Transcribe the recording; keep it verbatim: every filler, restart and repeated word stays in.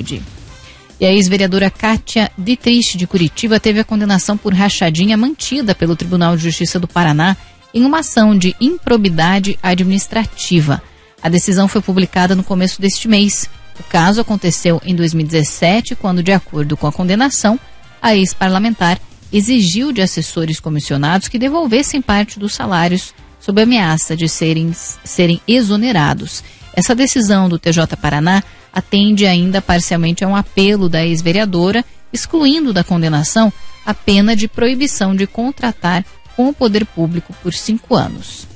saúde. E a ex-vereadora Kátia Dietrich, de Curitiba, teve a condenação por rachadinha mantida pelo Tribunal de Justiça do Paraná em uma ação de improbidade administrativa. A decisão foi publicada no começo deste mês. O caso aconteceu em dois mil e dezessete, quando, de acordo com a condenação, a ex-parlamentar exigiu de assessores comissionados que devolvessem parte dos salários sob ameaça de serem, serem exonerados. Essa decisão do T J Paraná atende ainda parcialmente a um apelo da ex-vereadora, excluindo da condenação a pena de proibição de contratar com o poder público por cinco anos.